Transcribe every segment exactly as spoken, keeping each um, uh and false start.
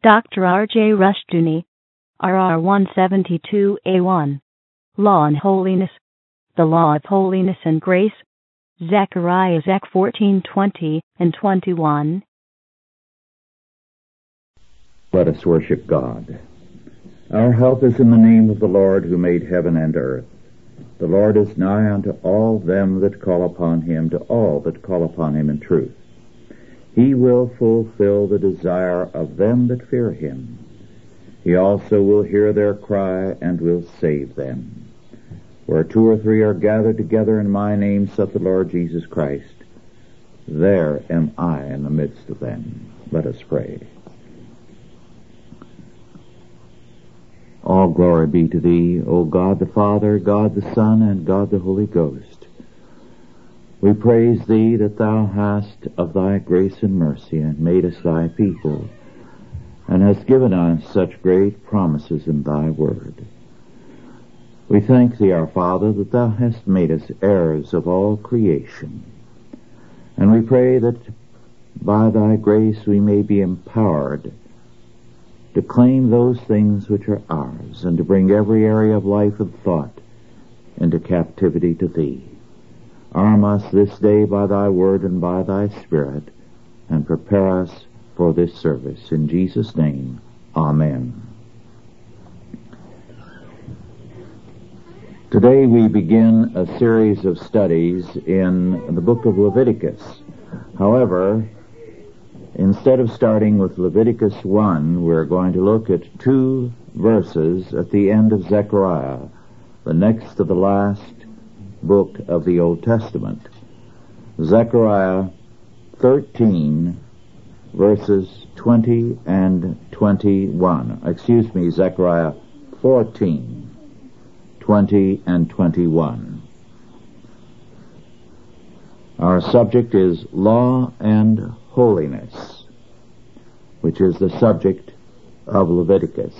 Doctor R J Rushdoony, R R one seventy-two A one. Law and Holiness. The Law of Holiness and Grace. Zechariah Zech fourteen twenty and twenty-one. Let us worship God. Our help is in the name of the Lord who made heaven and earth. The Lord is nigh unto all them that call upon him, to all that call upon him in truth. He will fulfill the desire of them that fear him. He also will hear their cry and will save them. Where two or three are gathered together in my name, saith the Lord Jesus Christ, there am I in the midst of them. Let us pray. All glory be to thee, O God the Father, God the Son, and God the Holy Ghost. We praise thee that thou hast of thy grace and mercy and made us thy people, and hast given us such great promises in thy word. We thank thee, our Father, that thou hast made us heirs of all creation, and we pray that by thy grace we may be empowered to claim those things which are ours, and to bring every area of life and thought into captivity to thee. Arm us this day by thy word and by thy Spirit, and prepare us for this service. In Jesus' name, amen. Today we begin a series of studies in the book of Leviticus. However, instead of starting with Leviticus one, we're going to look at two verses at the end of Zechariah, the next to the last book of the Old Testament. Zechariah thirteen, verses twenty and twenty-one. Excuse me, Zechariah fourteen, twenty and twenty-one. Our subject is Law and Holiness, which is the subject of Leviticus.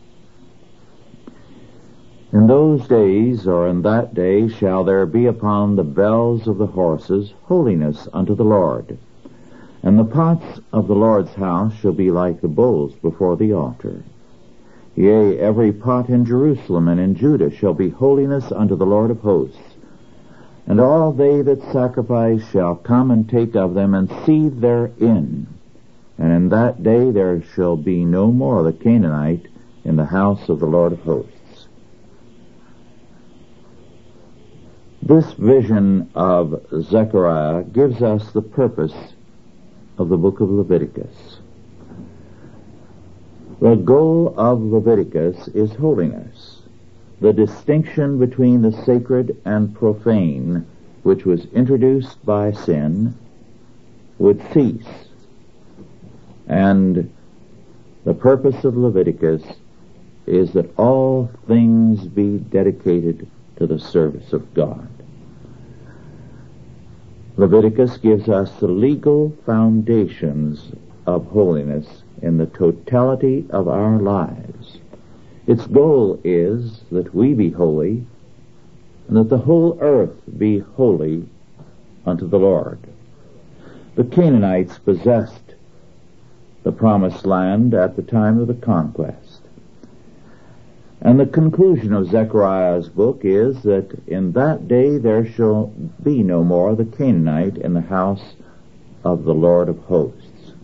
In those days, or in that day, shall there be upon the bells of the horses holiness unto the Lord. And the pots of the Lord's house shall be like the bowls before the altar. Yea, every pot in Jerusalem and in Judah shall be holiness unto the Lord of hosts. And all they that sacrifice shall come and take of them, and seethe therein. And in that day there shall be no more the Canaanite in the house of the Lord of hosts. This vision of Zechariah gives us the purpose of the book of Leviticus. The goal of Leviticus is holiness. The distinction between the sacred and profane, which was introduced by sin, would cease. And the purpose of Leviticus is that all things be dedicated to the service of God. Leviticus gives us the legal foundations of holiness in the totality of our lives. Its goal is that we be holy, and that the whole earth be holy unto the Lord. The Canaanites possessed the promised land at the time of the conquest. And the conclusion of Zechariah's book is that in that day there shall be no more the Canaanite in the house of the Lord of hosts.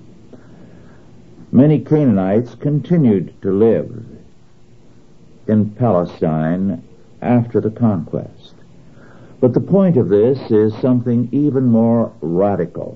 Many Canaanites continued to live in Palestine after the conquest. But the point of this is something even more radical.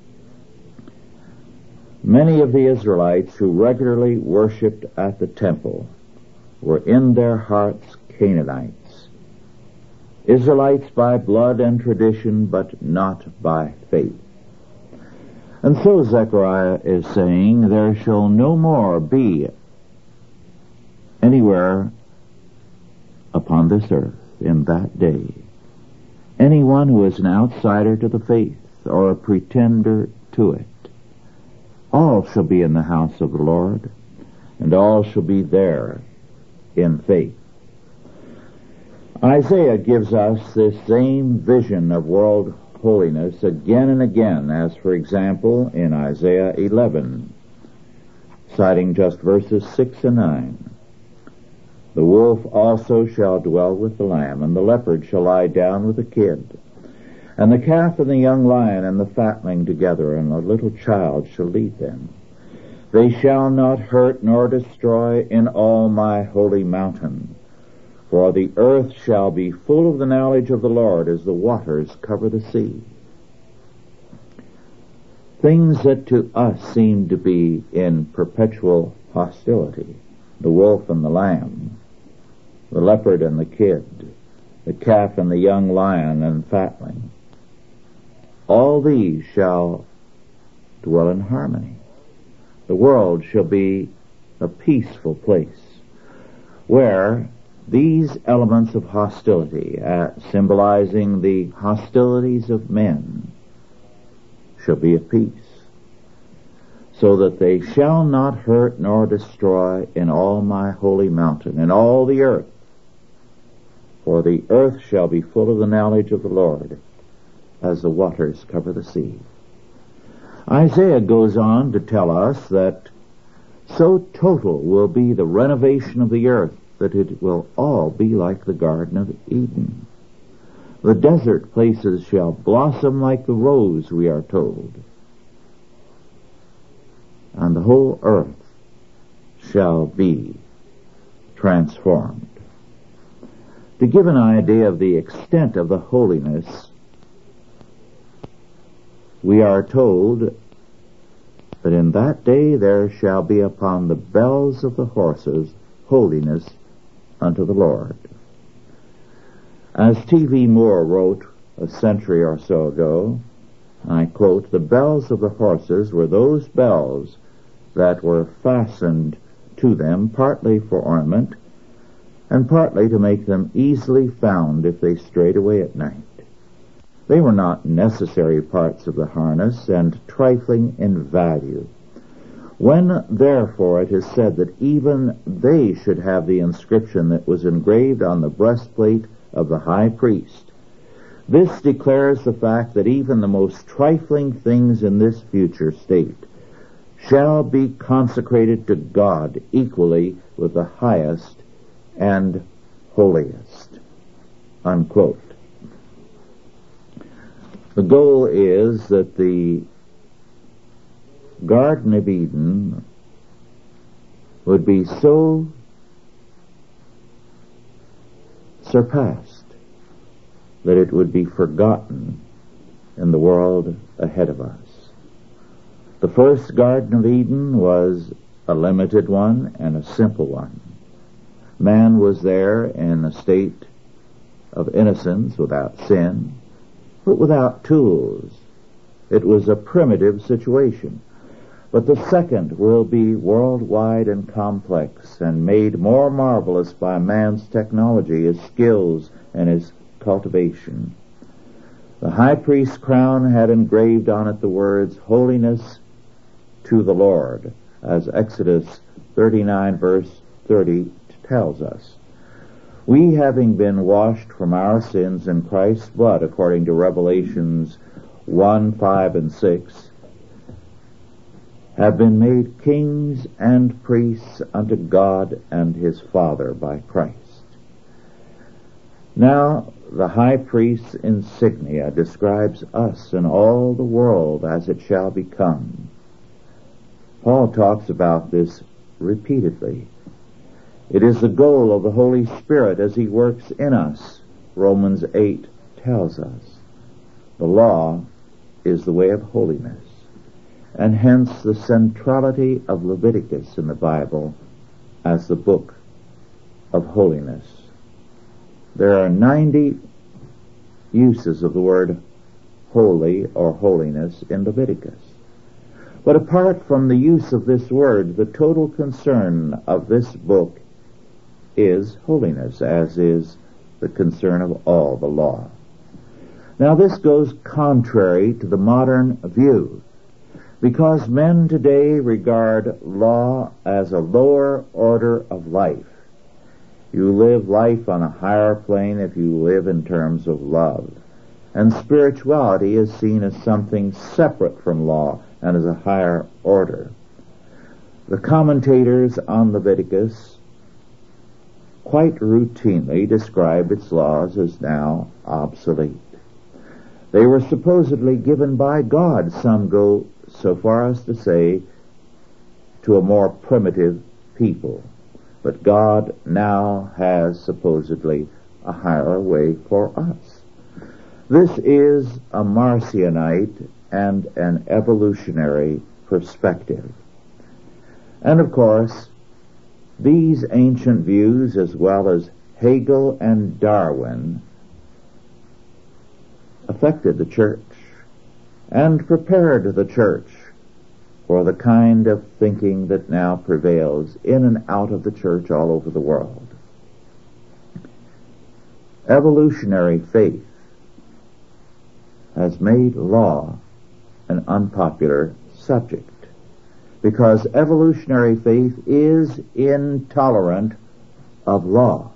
Many of the Israelites who regularly worshipped at the temple were in their hearts Canaanites. Israelites by blood and tradition, but not by faith. And so Zechariah is saying, there shall no more be anywhere upon this earth in that day anyone who is an outsider to the faith or a pretender to it. All shall be in the house of the Lord, and all shall be there in faith. Isaiah gives us this same vision of world holiness again and again, as for example in Isaiah eleven. citing just verses six and nine. The wolf also shall dwell with the lamb, and the leopard shall lie down with the kid. And the calf and the young lion and the fatling together, and a little child shall lead them. They shall not hurt nor destroy in all my holy mountain. For the earth shall be full of the knowledge of the Lord as the waters cover the sea. Things that to us seem to be in perpetual hostility, the wolf and the lamb, the leopard and the kid, the calf and the young lion and fatling, all these shall dwell in harmony. The world shall be a peaceful place where these elements of hostility, uh, symbolizing the hostilities of men, shall be at peace, so that they shall not hurt nor destroy in all my holy mountain, in all the earth. For the earth shall be full of the knowledge of the Lord, as the waters cover the sea. Isaiah goes on to tell us that so total will be the renovation of the earth that it will all be like the Garden of Eden. The desert places shall blossom like the rose, we are told, and the whole earth shall be transformed. To give an idea of the extent of the holiness, we are told that in that day there shall be upon the bells of the horses holiness unto the Lord. As T V Moore wrote a century or so ago, I quote, "The bells of the horses were those bells that were fastened to them partly for ornament and partly to make them easily found if they strayed away at night. They were not necessary parts of the harness and trifling in value. When, therefore, it is said that even they should have the inscription that was engraved on the breastplate of the high priest, this declares the fact that even the most trifling things in this future state shall be consecrated to God equally with the highest and holiest." Unquote. The goal is that the Garden of Eden would be so surpassed that it would be forgotten in the world ahead of us. The first Garden of Eden was a limited one and a simple one. Man was there in a state of innocence, without sin, but without tools. It was a primitive situation. But the second will be worldwide and complex and made more marvelous by man's technology, his skills, and his cultivation. The high priest's crown had engraved on it the words, "Holiness to the Lord," as Exodus thirty-nine verse thirty tells us. We, having been washed from our sins in Christ's blood, according to Revelations one, five, and six, have been made kings and priests unto God and his Father by Christ. Now, the high priest's insignia describes us and all the world as it shall become. Paul talks about this repeatedly. It is the goal of the Holy Spirit as he works in us, Romans eight tells us. The law is the way of holiness, and hence the centrality of Leviticus in the Bible as the book of holiness. There are ninety uses of the word holy or holiness in Leviticus. But apart from the use of this word, the total concern of this book is holiness, as is the concern of all the law. Now this goes contrary to the modern view, because men today regard law as a lower order of life. You live life on a higher plane if you live in terms of love. And spirituality is seen as something separate from law and as a higher order. The commentators on Leviticus quite routinely describe its laws as now obsolete. They were supposedly given by God, some go so far as to say, to a more primitive people. But God now has supposedly a higher way for us. This is a Marcionite and an evolutionary perspective. And of course, these ancient views, as well as Hegel and Darwin, affected the church and prepared the church for the kind of thinking that now prevails in and out of the church all over the world. Evolutionary faith has made law an unpopular subject, because evolutionary faith is intolerant of law.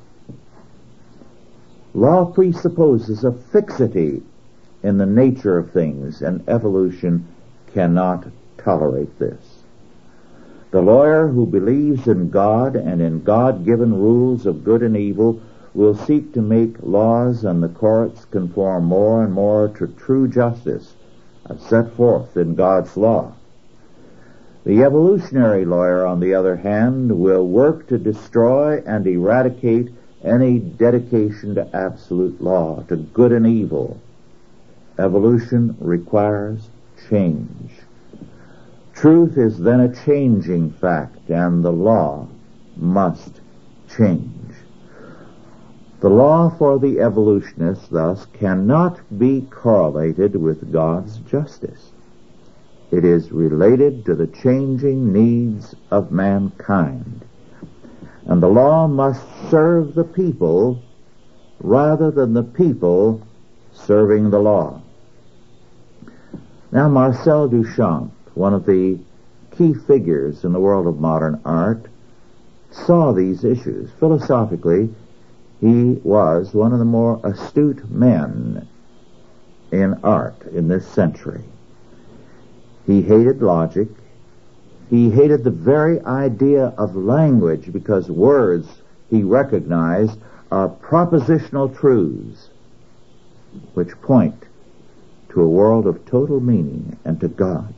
Law presupposes a fixity in the nature of things, and evolution cannot tolerate this. The lawyer who believes in God and in God-given rules of good and evil will seek to make laws and the courts conform more and more to true justice as set forth in God's law. The evolutionary lawyer, on the other hand, will work to destroy and eradicate any dedication to absolute law, to good and evil. Evolution requires change. Truth is then a changing fact, and the law must change. The law for the evolutionist, thus, cannot be correlated with God's justice. It is related to the changing needs of mankind. And the law must serve the people rather than the people serving the law. Now, Marcel Duchamp, one of the key figures in the world of modern art, saw these issues. Philosophically, he was one of the more astute men in art in this century. He hated logic. He hated the very idea of language, because words, he recognized, are propositional truths which point to a world of total meaning and to God.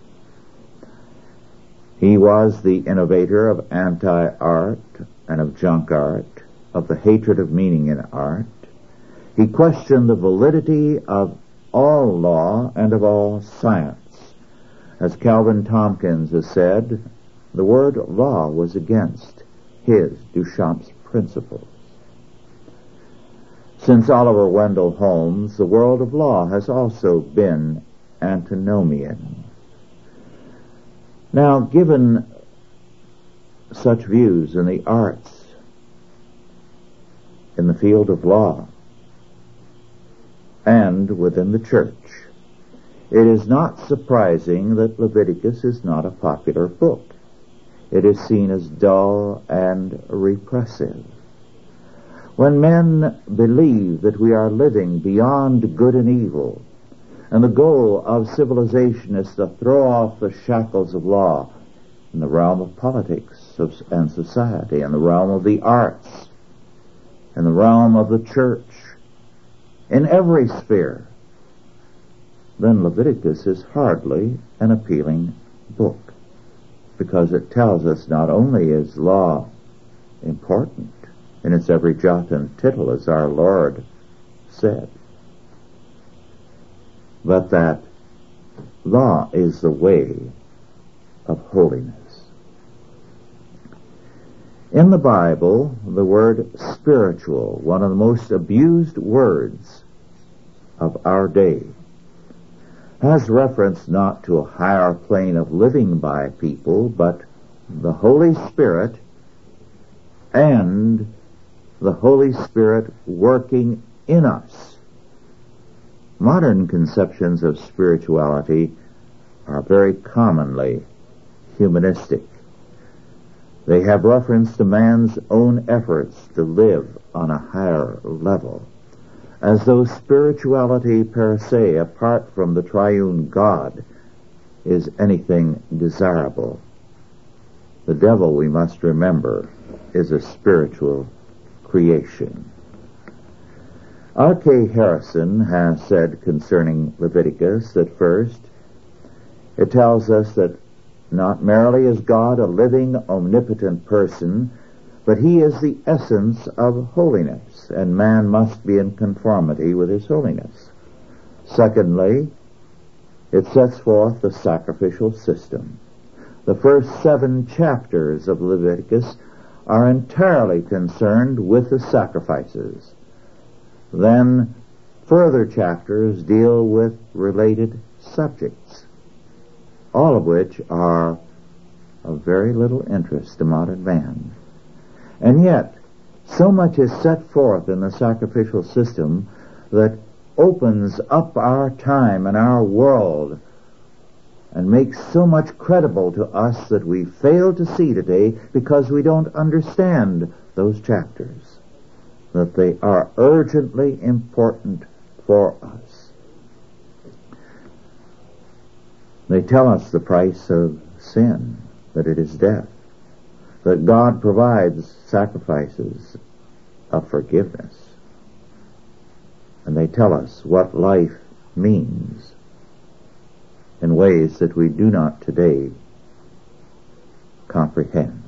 He was the innovator of anti-art and of junk art, of the hatred of meaning in art. He questioned the validity of all law and of all science. As Calvin Tompkins has said, the word law was against his, Duchamp's, principles. Since Oliver Wendell Holmes, the world of law has also been antinomian. Now, given such views in the arts, in the field of law, and within the church, it is not surprising that Leviticus is not a popular book. It is seen as dull and repressive. When men believe that we are living beyond good and evil, and the goal of civilization is to throw off the shackles of law in the realm of politics and society, in the realm of the arts, in the realm of the church, in every sphere, then Leviticus is hardly an appealing book, because it tells us not only is law important in its every jot and tittle, as our Lord said, but that law is the way of holiness. In the Bible, the word spiritual, one of the most abused words of our day, has reference not to a higher plane of living by people, but the Holy Spirit and the Holy Spirit working in us. Modern conceptions of spirituality are very commonly humanistic. They have reference to man's own efforts to live on a higher level, as though spirituality per se, apart from the triune God, is anything desirable. The devil, we must remember, is a spiritual creation. R K Harrison has said concerning Leviticus that first, it tells us that not merely is God a living, omnipotent person, but he is the essence of holiness, and man must be in conformity with his holiness. Secondly, it sets forth the sacrificial system. The first seven chapters of Leviticus are entirely concerned with the sacrifices. Then further chapters deal with related subjects, all of which are of very little interest to modern man. And yet, so much is set forth in the sacrificial system that opens up our time and our world and makes so much credible to us that we fail to see today because we don't understand those chapters, that they are urgently important for us. They tell us the price of sin, that it is death, that God provides sacrifices of forgiveness, and they tell us what life means in ways that we do not today comprehend.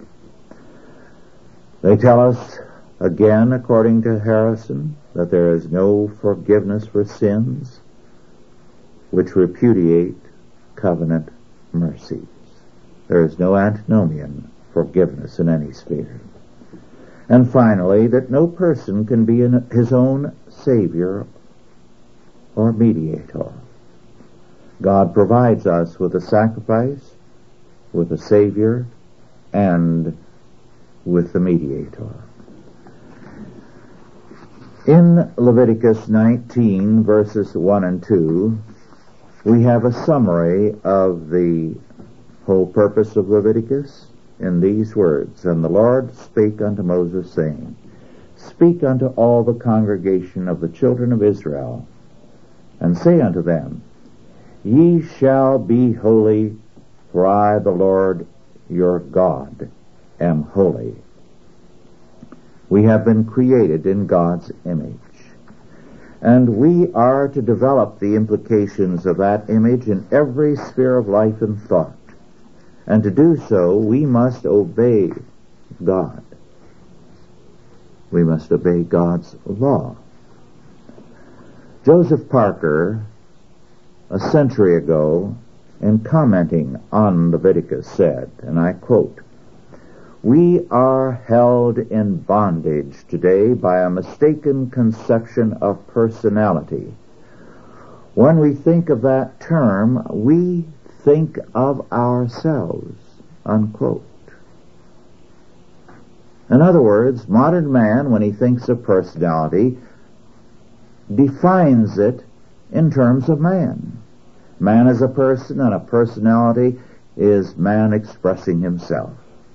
They tell us, again, according to Harrison, that there is no forgiveness for sins which repudiate covenant mercies. There is no antinomian forgiveness in any sphere. And finally, that no person can be in his own Savior or mediator. God provides us with a sacrifice, with a Savior, and with the mediator. In Leviticus nineteen, verses one and two, we have a summary of the whole purpose of Leviticus in these words. And the Lord spake unto Moses, saying, Speak unto all the congregation of the children of Israel, and say unto them, Ye shall be holy, for I, the Lord your God, am holy. We have been created in God's image, and we are to develop the implications of that image in every sphere of life and thought. And to do so, we must obey God. We must obey God's law. Joseph Parker, a century ago, in commenting on Leviticus, said, and I quote, We are held in bondage today by a mistaken conception of personality. When we think of that term, we think of ourselves, unquote. In other words, modern man, when he thinks of personality, defines it in terms of man. Man is a person, and a personality is man expressing himself.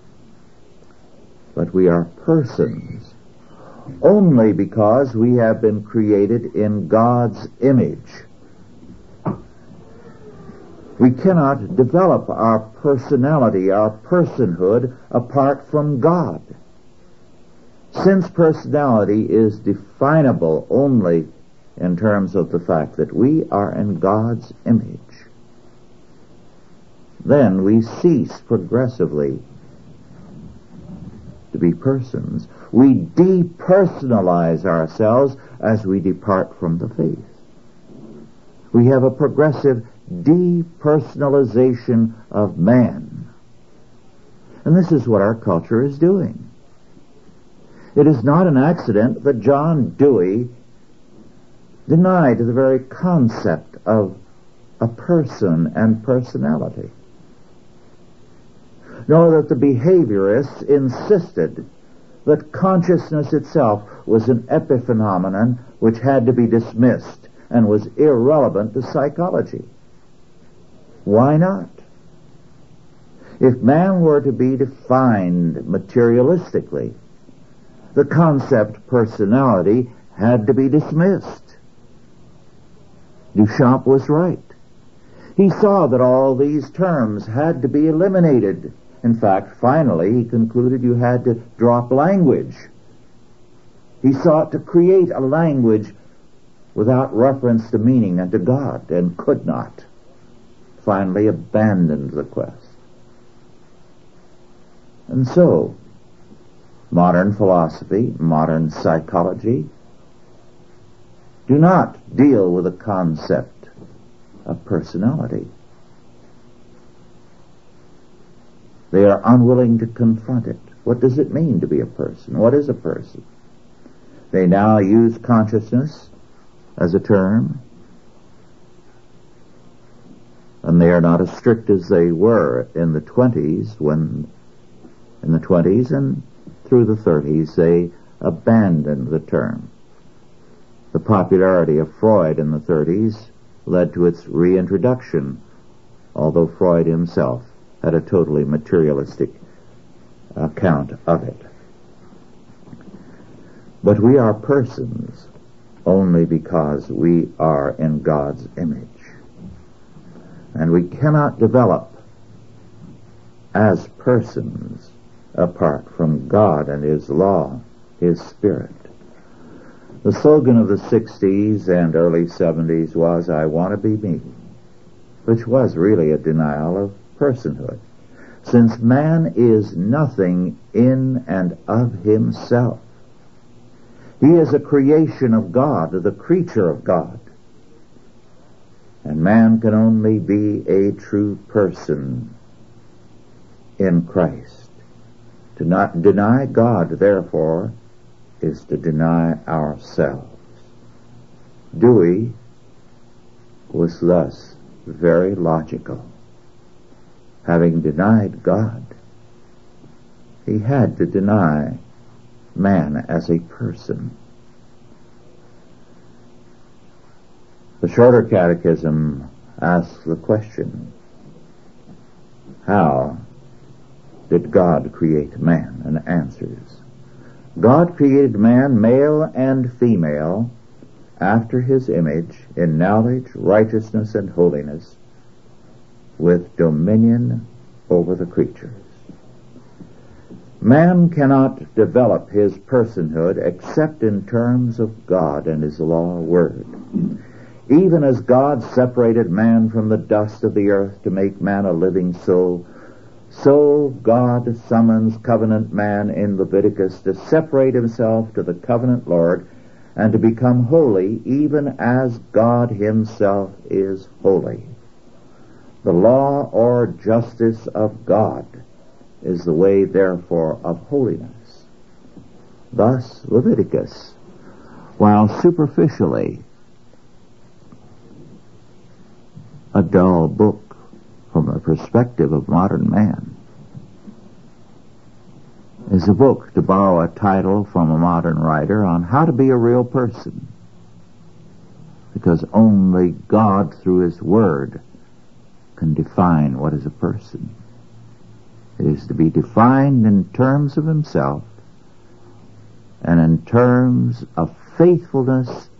But we are persons only because we have been created in God's image. We cannot develop our personality, our personhood, apart from God. Since personality is definable only in terms of the fact that we are in God's image, then we cease progressively to be persons. We depersonalize ourselves as we depart from the faith. We have a progressive depersonalization of man. And this is what our culture is doing. It is not an accident that John Dewey denied the very concept of a person and personality, nor that the behaviorists insisted that consciousness itself was an epiphenomenon which had to be dismissed and was irrelevant to psychology. Why not? If man were to be defined materialistically, the concept personality had to be dismissed. Duchamp was right. He saw that all these terms had to be eliminated In fact, finally, he concluded you had to drop language. He sought to create a language without reference to meaning and to God, and could not. Finally abandoned the quest. And so, modern philosophy, modern psychology, do not deal with the concept of personality. They are unwilling to confront it. What does it mean to be a person? What is a person? They now use consciousness as a term, and they are not as strict as they were in the twenties, when in the twenties and through the thirties they abandoned the term. The popularity of Freud in the thirties led to its reintroduction, although Freud himself had a totally materialistic account of it. But we are persons only because we are in God's image. And we cannot develop as persons apart from God and His law, His Spirit. The slogan of the sixties and early seventies was, "I want to be me," which was really a denial of personhood, since man is nothing in and of himself. He is a creation of God, the creature of God. And man can only be a true person in Christ. To not deny God, therefore, is to deny ourselves. Dewey was thus very logical. Having denied God, he had to deny man as a person. The Shorter Catechism asks the question, how did God create man? And answers, God created man, male and female, after His image, in knowledge, righteousness, and holiness, with dominion over the creatures. Man cannot develop his personhood except in terms of God and His law word. Even as God separated man from the dust of the earth to make man a living soul, so God summons covenant man in Leviticus to separate himself to the covenant Lord and to become holy, even as God Himself is holy. The law or justice of God is the way, therefore, of holiness. Thus, Leviticus, while superficially a dull book from the perspective of modern man, is a book, to borrow a title from a modern writer, on how to be a real person. Because only God, through His Word, can define what is a person. It is to be defined in terms of Himself and in terms of faithfulness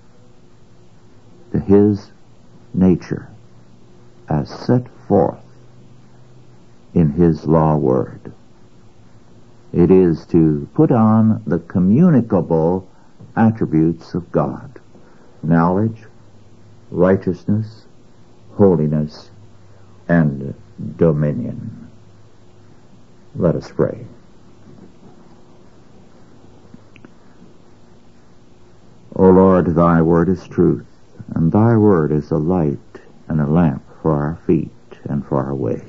to His nature as set forth in His law word. It is to put on the communicable attributes of God: knowledge, righteousness, holiness, and dominion. Let us pray. O Lord, Thy word is truth, and Thy word is a light and a lamp for our feet and for our way.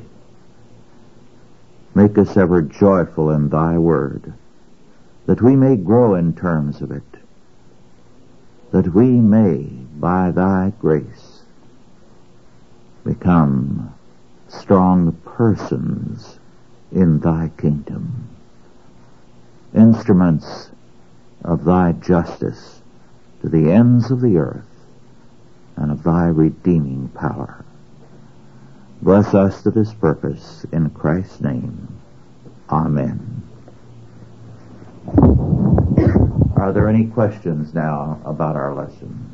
Make us ever joyful in Thy word, that we may grow in terms of it, that we may, by Thy grace, become strong persons in Thy kingdom, instruments of Thy justice to the ends of the earth and of Thy redeeming power. Bless us to this purpose, in Christ's name. Amen. Are there any questions now about our lesson?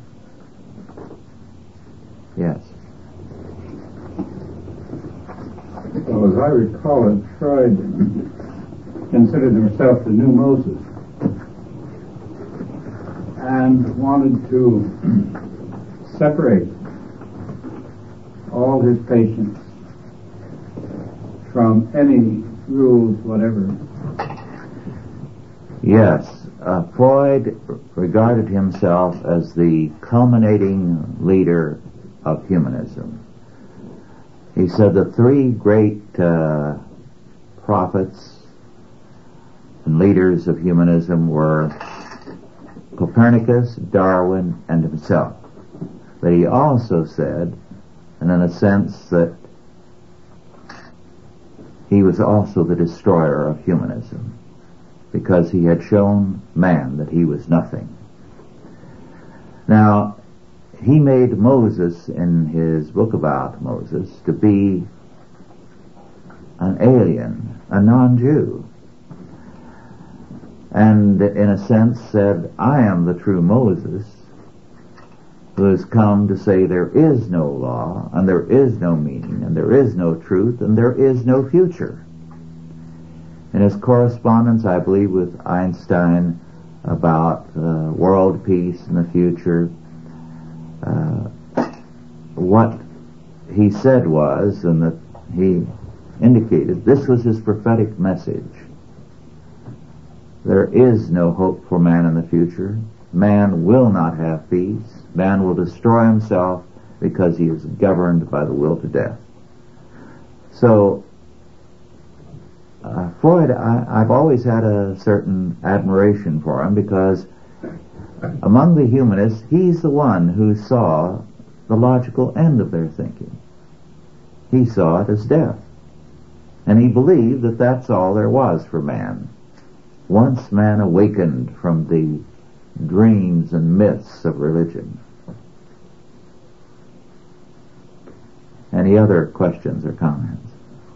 Yes. I was as I recall it, Freud considered himself the new Moses and wanted to separate all his patients from any rules whatever. Yes, uh, Freud regarded himself as the culminating leader of humanism. He said the three great uh, prophets and leaders of humanism were Copernicus, Darwin, and himself. But he also said, and in a sense, that he was also the destroyer of humanism, because he had shown man that he was nothing. Now, he made Moses, in his book about Moses, to be an alien, a non-Jew. And in a sense said, I am the true Moses, who has come to say there is no law, and there is no meaning, and there is no truth, and there is no future. In his correspondence, I believe, with Einstein about uh, world peace in the future, uh, what he said was, and that he indicated, this was his prophetic message. There is no hope for man in the future. Man will not have peace. Man will destroy himself because he is governed by the will to death. So, uh, Freud, I, I've always had a certain admiration for him, because among the humanists, he's the one who saw the logical end of their thinking. He saw it as death. And he believed that that's all there was for man. Once man awakened from the dreams and myths of religion. Any other questions or comments?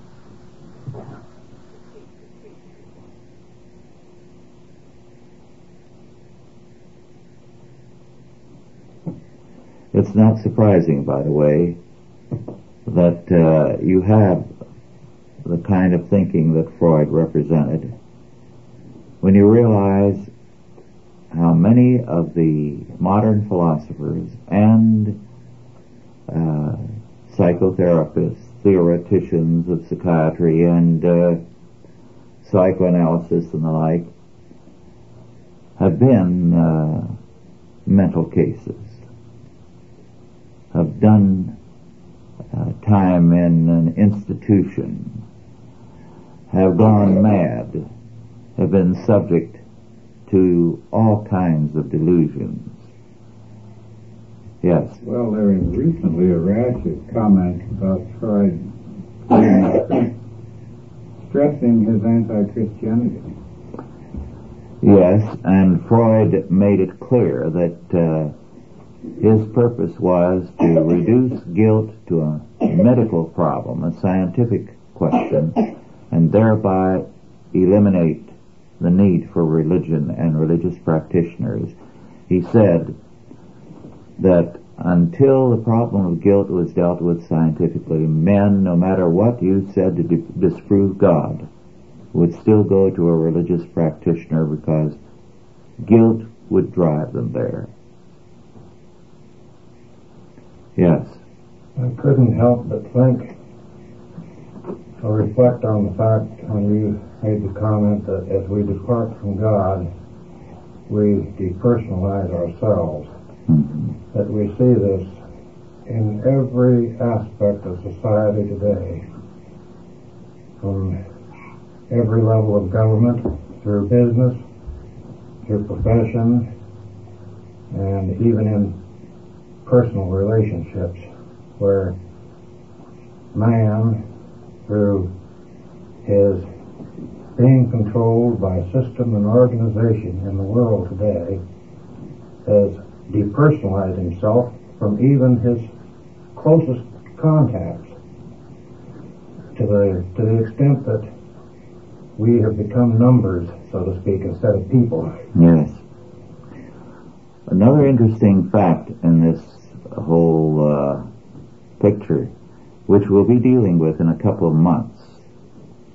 It's not surprising, by the way, that uh, you have the kind of thinking that Freud represented, when you realize how many of the modern philosophers and uh, psychotherapists, theoreticians of psychiatry and uh, psychoanalysis and the like have been uh, mental cases, have done uh, time in an institution, have gone mad, have been subject to all kinds of delusions. Yes. Well, there is recently a rash of comments about Freud stressing his anti-Christianity. Yes, and Freud made it clear that uh, his purpose was to reduce guilt to a medical problem, a scientific question, and thereby eliminate the need for religion and religious practitioners. He said that until the problem of guilt was dealt with scientifically, men, no matter what you said to di- disprove God, would still go to a religious practitioner because guilt would drive them there. Yes. I couldn't help but think or reflect on the fact when you made the comment that as we depart from God, we depersonalize ourselves. Mm-hmm. That we see this in every aspect of society today, from every level of government, through business, through profession, and even in personal relationships, where man, through his being controlled by system and organization in the world today, has depersonalized himself from even his closest contacts, to the to the extent that we have become numbers, so to speak, instead of people. Yes. Another interesting fact in this whole uh, picture, which we'll be dealing with in a couple of months,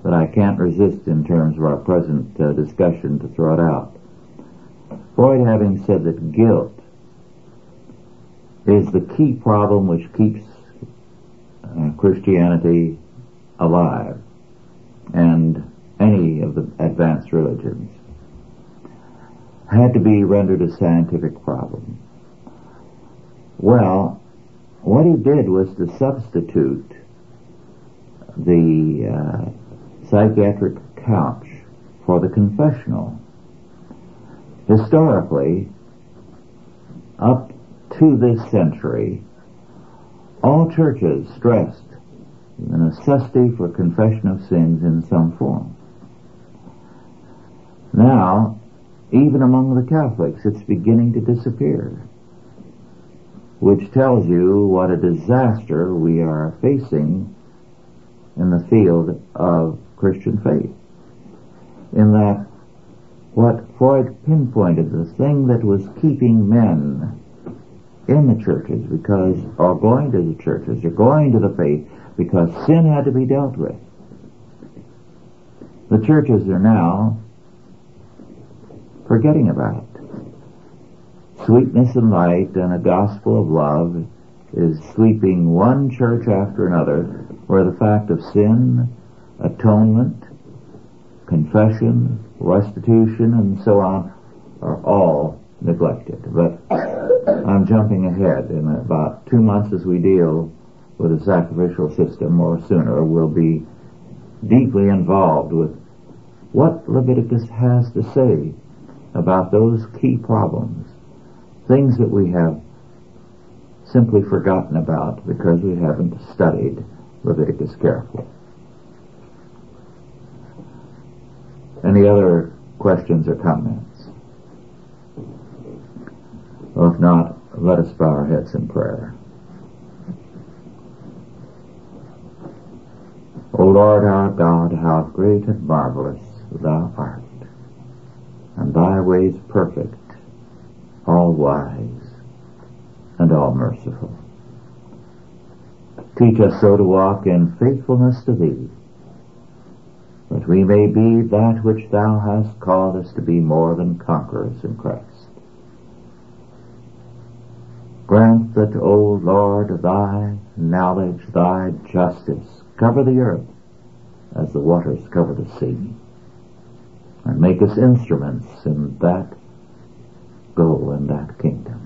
but I can't resist in terms of our present uh, discussion to throw it out. Freud having said that guilt is the key problem which keeps uh, Christianity alive and any of the advanced religions, had to be rendered a scientific problem. Well, what he did was to substitute the uh, psychiatric couch for the confessional. Historically, up to this century, all churches stressed the necessity for confession of sins in some form. Now, even among the Catholics, it's beginning to disappear, which tells you what a disaster we are facing in the field of Christian faith. In that, what Freud pinpointed, the thing that was keeping men in the churches, because, or going to the churches, or going to the faith, because sin had to be dealt with. The churches are now forgetting about it. Sweetness and light and a gospel of love is sweeping one church after another, where the fact of sin, atonement, confession, restitution, and so on are all neglected. But I'm jumping ahead. In about two months, as we deal with the sacrificial system, or sooner, we'll be deeply involved with what Leviticus has to say about those key problems, things that we have simply forgotten about because we haven't studied Leviticus carefully. Any other questions or comments? Well, if not, let us bow our heads in prayer. O Lord our God, how great and marvelous thou art, and thy ways perfect, all wise, and all merciful. Teach us so to walk in faithfulness to thee, that we may be that which thou hast called us to be, more than conquerors in Christ. Grant that, O Lord, thy knowledge, thy justice cover the earth as the waters cover the sea, and make us instruments in that goal, in that kingdom.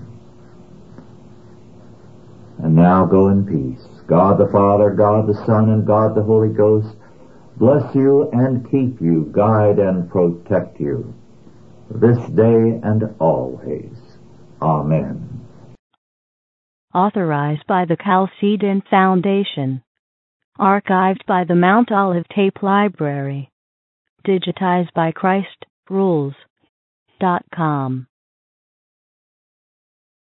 And now go in peace. God the Father, God the Son, and God the Holy Ghost bless you and keep you, guide and protect you, this day and always. Amen. Authorized by the Chalcedon Foundation. Archived by the Mount Olive Tape Library. Digitized by Christ Rules dot com.